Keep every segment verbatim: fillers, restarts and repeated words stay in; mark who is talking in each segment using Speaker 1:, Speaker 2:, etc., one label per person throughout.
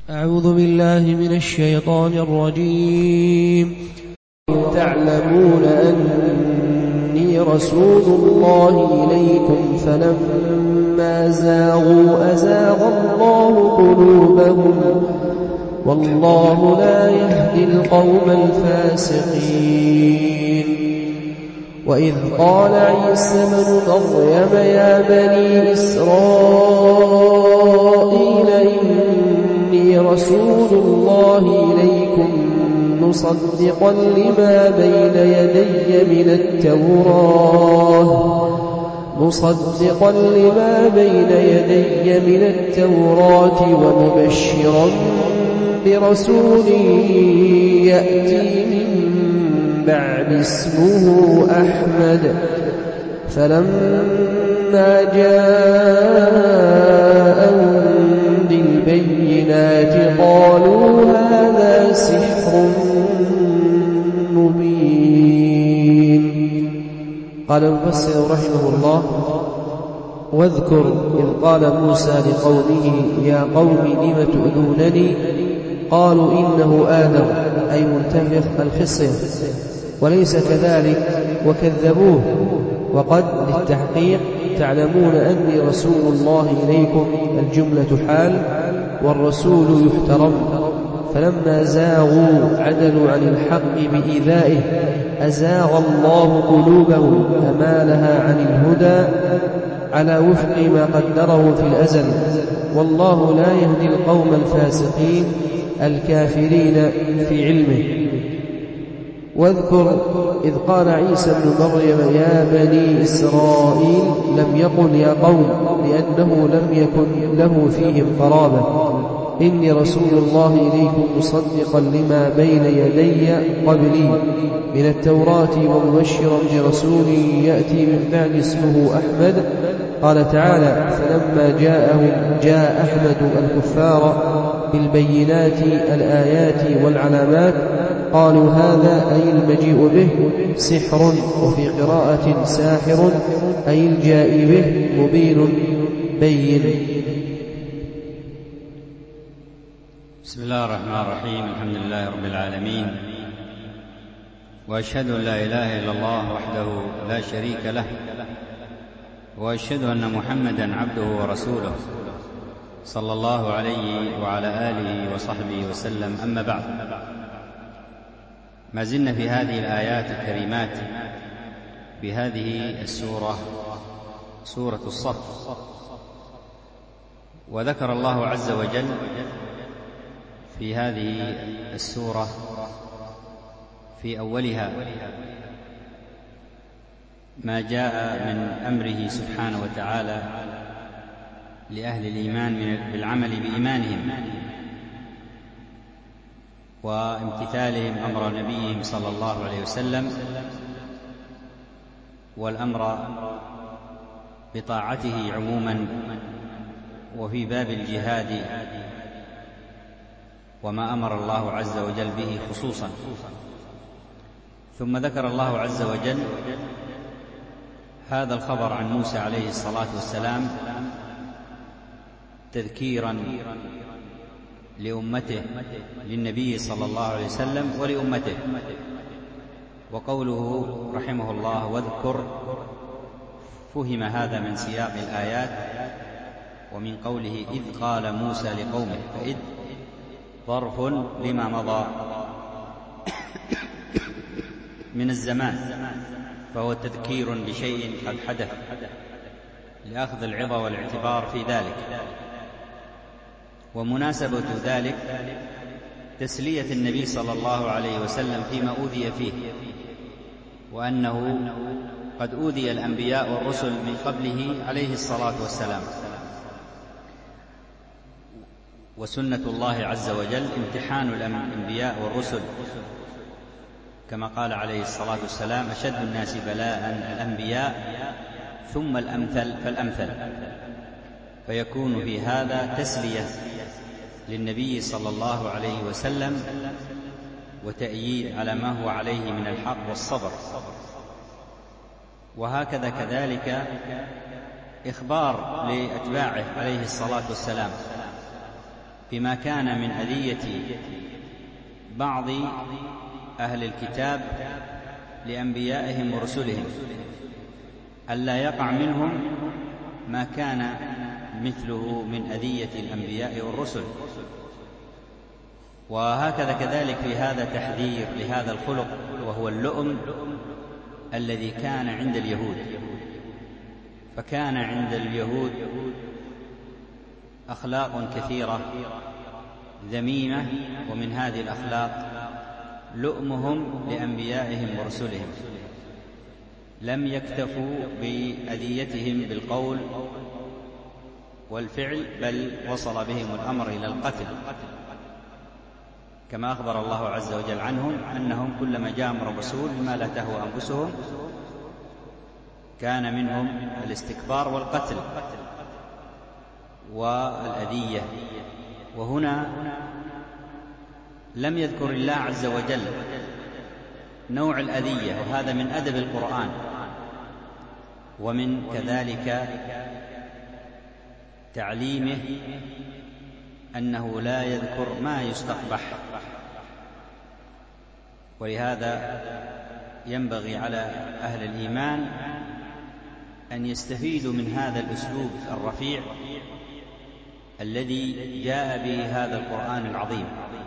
Speaker 1: أعوذ بالله من الشيطان الرجيم.
Speaker 2: تعلمون أني رسول الله إليكم فلما زاغوا أزاغ الله قلوبهم والله لا يهدي القوم الفاسقين. وإذ قال عيسى بن مريم يا بني إسرائيل إني رسول الله إليكم مصدقا لما بين يدي من التوراة مصدقا لما بين يدي من التوراة ومبشرا برسول يأتي من بعد اسمه أحمد. فلما جاءهم بالبينات قالوا هذا سحر مبين. قال المفسر رحمه الله: واذكر إذ قال موسى لقومه يا قوم لم تؤذونني قالوا إنه آدم أي منتفخ الخصية وليس كذلك وكذبوه. وقد للتحقيق تعلمون أني رسول الله إليكم الجملة حال والرسول يحترم. فلما زاغوا عدلوا عن الحق بإيذائه أزاغ الله قلوبهم أمالها عن الهدى على وفق ما قدره في الأزل. والله لا يهدي القوم الفاسقين الكافرين في علمه. واذكر إذ قال عيسى بن مريم يا بني إسرائيل لم يقل يا قوم لأنه لم يكن له فيهم قرابة. إني رسول الله إليكم مصدقا لما بين يدي قبلي من التوراة ومبشرا برسول يأتي من بعد اسمه أحمد. قال تعالى: فلما جاءهم جاء أحمد الكفار بالبينات الآيات والعلامات قالوا هذا أي المجيء به سحر، وفي قراءة ساحر أي الجاء به مبين بين.
Speaker 3: بسم الله الرحمن الرحيم. الحمد لله رب العالمين، وأشهد أن لا إله إلا الله وحده لا شريك له، وأشهد أن محمدا عبده ورسوله صلى الله عليه وعلى آله وصحبه وسلم. أما بعد، ما زلنا في هذه الآيات الكريمات بهذه السورة، سورة الصف. وذكر الله عز وجل في هذه السورة في أولها ما جاء من أمره سبحانه وتعالى لأهل الإيمان بالعمل بإيمانهم وامتثالهم أمر نبيهم صلى الله عليه وسلم، والأمر بطاعته عموما، وفي باب الجهاد وما أمر الله عز وجل به خصوصا. ثم ذكر الله عز وجل هذا الخبر عن موسى عليه الصلاة والسلام تذكيرا لأمته، للنبي صلى الله عليه وسلم ولأمته. وقوله رحمه الله واذكر، فهم هذا من سياق الآيات ومن قوله إذ قال موسى لقومه، فإذ ظرف لما مضى من الزمان، فهو تذكير بشيء قد حدث لأخذ العظة والاعتبار في ذلك. ومناسبة ذلك تسلية النبي صلى الله عليه وسلم فيما أوذي فيه، وأنه قد أوذي الأنبياء والرسل من قبله عليه الصلاة والسلام. وسنة الله عز وجل امتحان الأنبياء والرسل، كما قال عليه الصلاة والسلام أشد الناس بلاء الأنبياء ثم الأمثل فالأمثل. فيكون في هذا تسلية للنبي صلى الله عليه وسلم وتأييد على ما هو عليه من الحق والصبر. وهكذا كذلك إخبار لأتباعه عليه الصلاة والسلام بما كان من أذية بعض أهل الكتاب لأنبيائهم ورسلهم، ألا يقع منهم ما كان مثله من أذية الأنبياء والرسل. وهكذا كذلك في هذا تحذير لهذا الخلق، وهو اللؤم الذي كان عند اليهود. فكان عند اليهود أخلاق كثيرة ذميمة، ومن هذه الأخلاق لؤمهم لأنبيائهم ورسلهم. لم يكتفوا بأذيتهم بالقول والفعل، بل وصل بهم الأمر إلى القتل، كما أخبر الله عز وجل عنهم أنهم كلما جاءهم الرسول بما لا تهوى أنفسهم كان منهم الاستكبار والقتل والأذية. وهنا لم يذكر الله عز وجل نوع الأذية، وهذا من أدب القرآن، ومن كذلك تعليمه أنه لا يذكر ما يستقبح. ولهذا ينبغي على أهل الإيمان أن يستفيدوا من هذا الأسلوب الرفيع الذي جاء به هذا القرآن العظيم.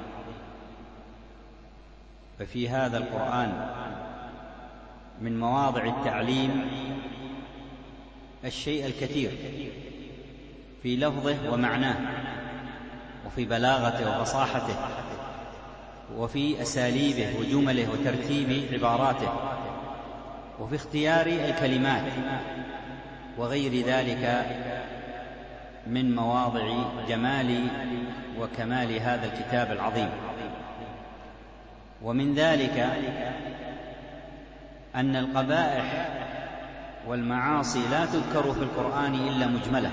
Speaker 3: ففي هذا القرآن من مواضع التعليم الشيء الكثير في لفظه ومعناه، وفي بلاغته وفصاحته، وفي أساليبه وجمله وترتيب عباراته، وفي اختيار الكلمات، وغير ذلك من مواضع جمال وكمال هذا الكتاب العظيم. ومن ذلك أن القبائح والمعاصي لا تذكر في القرآن إلا مجملة،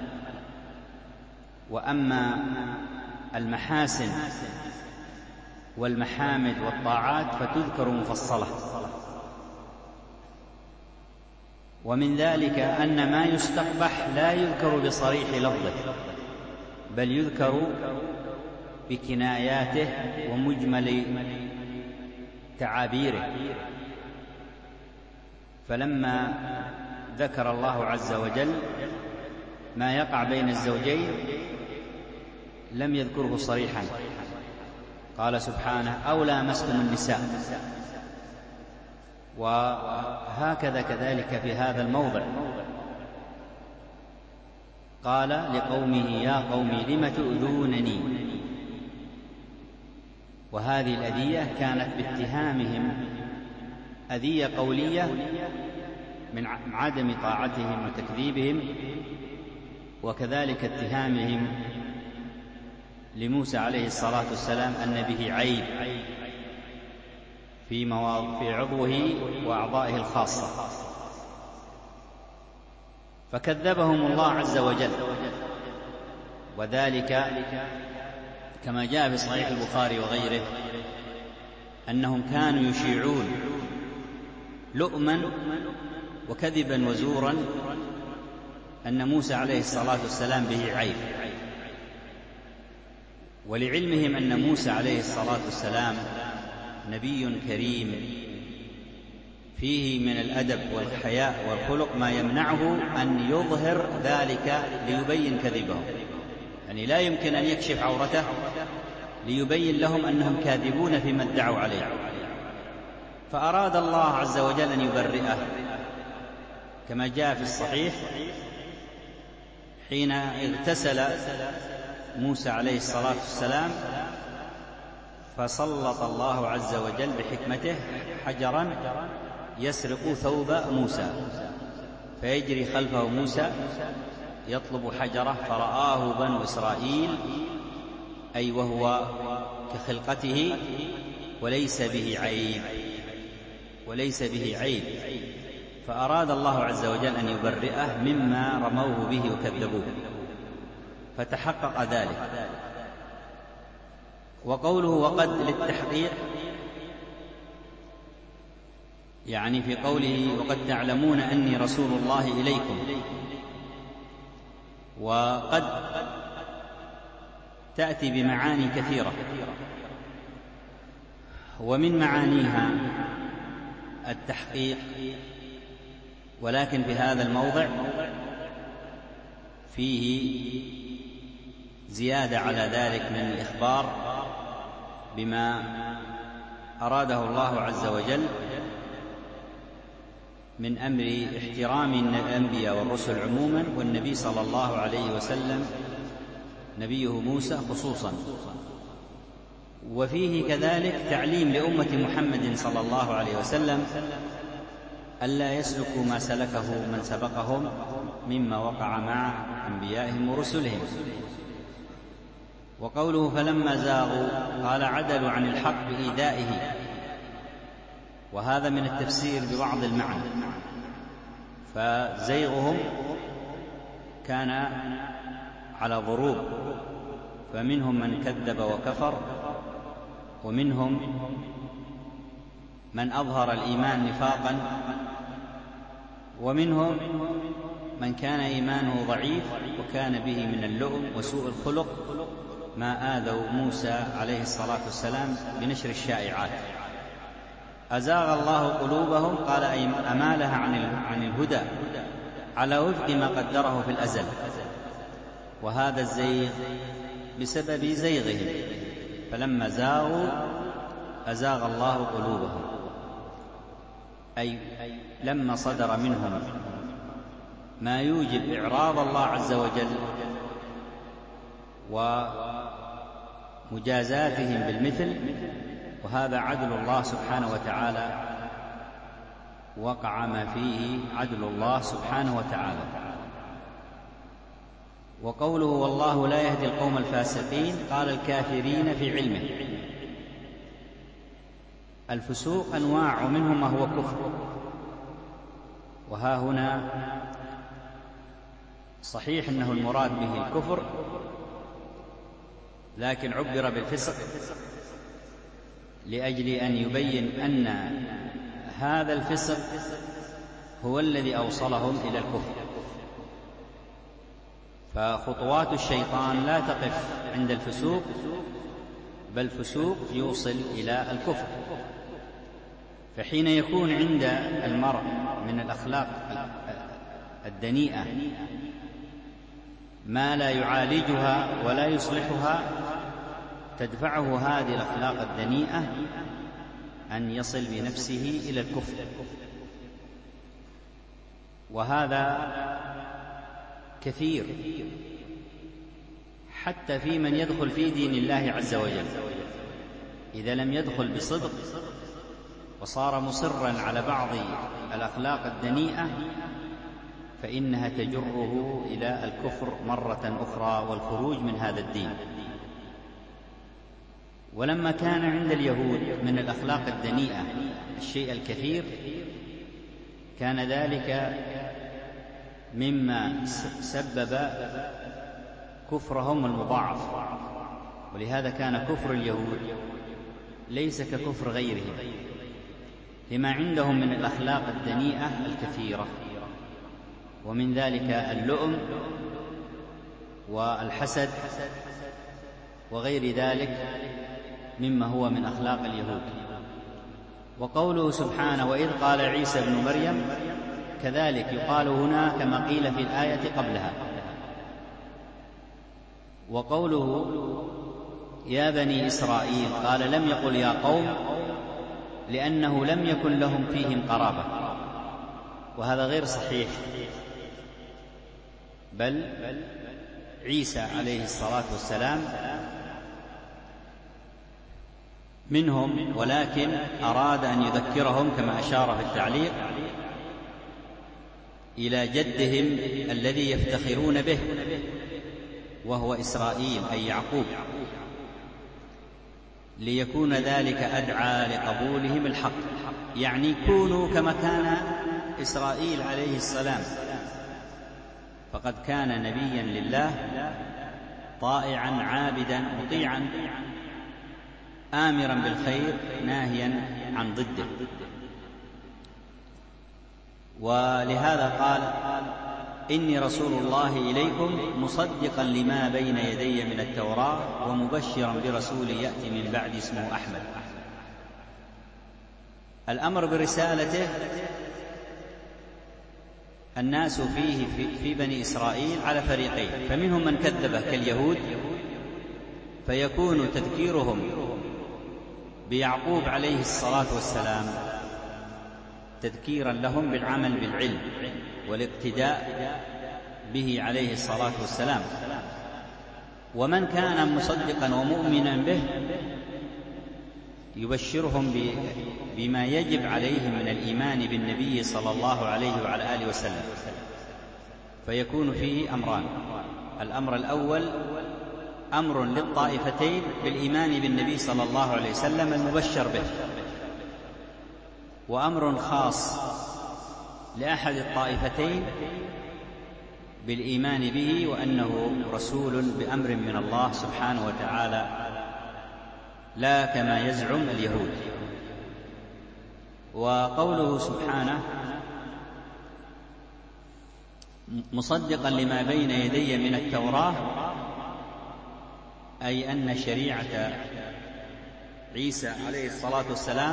Speaker 3: وأما المحاسن والمحامد والطاعات فتذكر مفصلة. ومن ذلك أن ما يستقبح لا يذكر بصريح لفظه، بل يذكر بكناياته ومجمل تعابيره. فلما ذكر الله عز وجل ما يقع بين الزوجين لم يذكره صريحا، قال سبحانه: أو لامستم النساء. وهكذا كذلك في هذا الموضع قال لقومه: يا قوم لم تؤذونني. وهذه الأذية كانت باتهامهم أذية قولية من عدم طاعتهم وتكذيبهم، وكذلك اتهامهم لموسى عليه الصلاة والسلام أن به عيب في في عضوه وأعضائه الخاصة، فكذبهم الله عز وجل. وذلك كما جاء في صحيح البخاري وغيره أنهم كانوا يشيعون لؤما وكذبا وزورا أن موسى عليه الصلاة والسلام به عيب. ولعلمهم أن موسى عليه الصلاة والسلام نبي كريم فيه من الأدب والحياء والخلق ما يمنعه أن يظهر ذلك ليبين كذبه، يعني لا يمكن أن يكشف عورته ليبين لهم أنهم كاذبون فيما ادعوا عليه. فأراد الله عز وجل أن يبرئه، كما جاء في الصحيح حين اغتسل موسى عليه الصلاة والسلام فسلط الله عز وجل بحكمته حجرا يسرق ثوب موسى، فيجري خلفه موسى يطلب حجره، فرآه بنو إسرائيل أي وهو كخلقته وليس به عيب وليس به عيب فأراد الله عز وجل أن يبرئه مما رموه به وكذبوه، فتحقق ذلك. وقوله وقد للتحقيق، يعني في قوله وقد تعلمون أني رسول الله إليكم، وقد تأتي بمعاني كثيرة، ومن معانيها التحقيق، ولكن في هذا الموضع فيه زيادة على ذلك من الإخبار بما أراده الله عز وجل من أمر احترام الأنبياء والرسل عموما، والنبي صلى الله عليه وسلم نبيه موسى خصوصا. وفيه كذلك تعليم لأمة محمد صلى الله عليه وسلم ألا يسلكوا ما سلكه من سبقهم مما وقع مع أنبيائهم ورسلهم. وقوله فلما زاغوا قال عدلوا عن الحق بإيذائه، وهذا من التفسير ببعض المعنى، فزيغهم كان على ضروب، فمنهم من كذب وكفر، ومنهم من أظهر الإيمان نفاقا، ومنهم من كان إيمانه ضعيف وكان به من اللؤم وسوء الخلق ما آذوا موسى عليه الصلاة والسلام بنشر الشائعات. أزاغ الله قلوبهم قال أي أمالها عن الهدى على وفق ما قدره في الأزل، وهذا الزيغ بسبب زيغهم، فلما زاغوا أزاغ الله قلوبهم، أي لما صدر منهم ما يوجب إعراض الله عز وجل ومجازاتهم بالمثل، وهذا عدل الله سبحانه وتعالى، وقع ما فيه عدل الله سبحانه وتعالى. وقوله والله لا يهدي القوم الفاسقين قال الكافرين في علمه. الفسوق أنواع، ومنهم ما هو كفر، وها هنا صحيح أنه المراد به الكفر، لكن عبر بالفسق لأجل أن يبين أن هذا الفسق هو الذي أوصلهم إلى الكفر. فخطوات الشيطان لا تقف عند الفسوق، بل الفسوق يوصل إلى الكفر. فحين يكون عند المرء من الأخلاق الدنيئة ما لا يعالجها ولا يصلحها، تدفعه هذه الأخلاق الدنيئة أن يصل بنفسه إلى الكفر. وهذا كثير حتى في من يدخل في دين الله عز وجل، إذا لم يدخل بصدق وصار مصرا على بعض الأخلاق الدنيئة فإنها تجره إلى الكفر مرة أخرى والخروج من هذا الدين. ولما كان عند اليهود من الأخلاق الدنيئة الشيء الكثير، كان ذلك مما سبب كفرهم المضاعف، ولهذا كان كفر اليهود ليس ككفر غيرهم، لما عندهم من الأخلاق الدنيئة الكثيرة، ومن ذلك اللؤم والحسد وغير ذلك مما هو من أخلاق اليهود. وقوله سبحانه وإذ قال عيسى ابن مريم، كذلك يقال هنا كما قيل في الآية قبلها. وقوله يا بني إسرائيل قال لم يقل يا قوم، لأنه لم يكن لهم فيهم قرابة، وهذا غير صحيح، بل عيسى عليه الصلاة والسلام منهم، ولكن أراد أن يذكرهم كما أشار في التعليق إلى جدهم الذي يفتخرون به وهو إسرائيل أي يعقوب، ليكون ذلك أدعى لقبولهم الحق، يعني كونوا كما كان إسرائيل عليه السلام، فقد كان نبيا لله طائعا عابدا مطيعا آمرا بالخير ناهيا عن ضده. ولهذا قال إني رسول الله إليكم مصدقا لما بين يدي من التوراة ومبشرا برسول يأتي من بعد اسمه أحمد. الأمر برسالته الناس فيه في بني إسرائيل على فريقين، فمنهم من كذبه كاليهود فيكون تذكيرهم بيعقوب عليه الصلاة والسلام تذكيرا لهم بالعمل بالعلم والاقتداء به عليه الصلاة والسلام، ومن كان مصدقا ومؤمنا به يبشرهم بما يجب عليهم من الإيمان بالنبي صلى الله عليه وعلى آله وسلم، فيكون فيه أمران: الأمر الأول أمر للطائفتين بالإيمان بالنبي صلى الله عليه وسلم المبشر به، وأمر خاص لأحد الطائفتين بالإيمان به وأنه رسول بأمر من الله سبحانه وتعالى لا كما يزعم اليهود. وقوله سبحانه مصدقا لما بين يدي من التوراة أي أن شريعة عيسى عليه الصلاة والسلام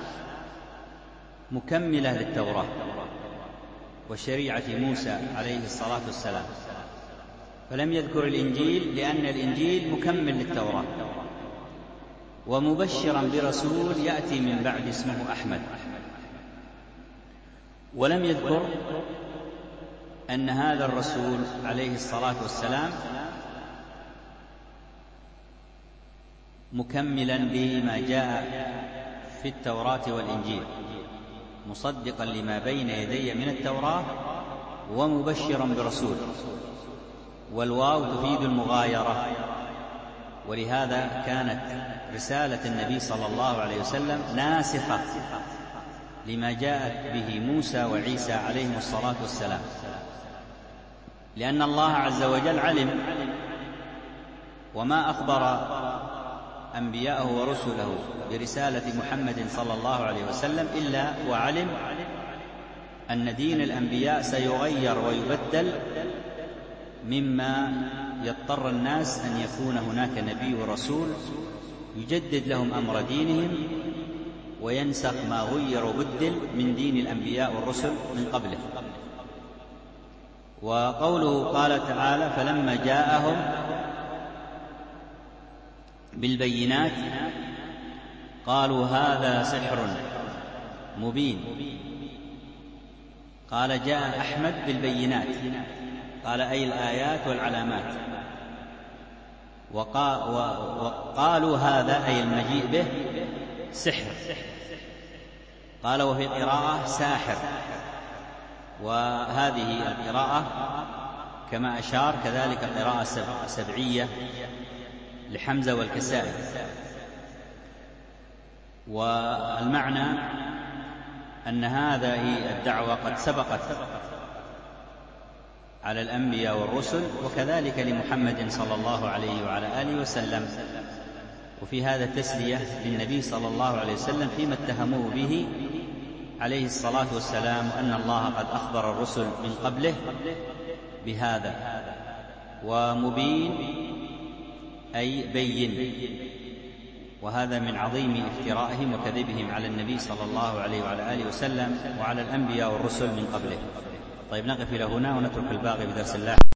Speaker 3: مكملة للتوراة وشريعة موسى عليه الصلاة والسلام، فلم يذكر الإنجيل لأن الإنجيل مكمل للتوراة، ومبشرا برسول يأتي من بعد اسمه أحمد، ولم يذكر أن هذا الرسول عليه الصلاة والسلام مكملا لما جاء في التوراة والإنجيل، مصدقا لما بين يدي من التوراة ومبشرا برسول، والواو تفيد المغايرة، ولهذا كانت رسالة النبي صلى الله عليه وسلم ناسخة لما جاءت به موسى وعيسى عليهم الصلاة والسلام، لأن الله عز وجل علم وما أخبر أنبياءه ورسله برسالة محمد صلى الله عليه وسلم إلا وعلم أن دين الأنبياء سيغير ويبدل مما يضطر الناس أن يكون هناك نبي ورسول يجدد لهم أمر دينهم وينسخ ما غير وبدل من دين الأنبياء والرسل من قبله. وقوله قال تعالى فلما جاءهم بالبينات قالوا هذا سحر مبين، قال جاء أحمد بالبينات، قال أي الآيات والعلامات، وقالوا هذا أي المجيء به سحر، قال وفي قراءة ساحر، وهذه القراءة كما أشار كذلك قراءة سبعية لحمزة والكسائي. والمعنى أن هذه الدعوة قد سبقت على الأنبياء والرسل وكذلك لمحمد صلى الله عليه وعلى آله وسلم، وفي هذا تسلية للنبي صلى الله عليه وسلم فيما اتهموه به عليه الصلاة والسلام، أن الله قد أخبر الرسل من قبله بهذا. ومبين أي بين، وهذا من عظيم افترائهم وكذبهم على النبي صلى الله عليه وعلى آله وسلم وعلى الأنبياء والرسل من قبله. طيب نقف إلى هنا ونترك الباقي بدرس الله.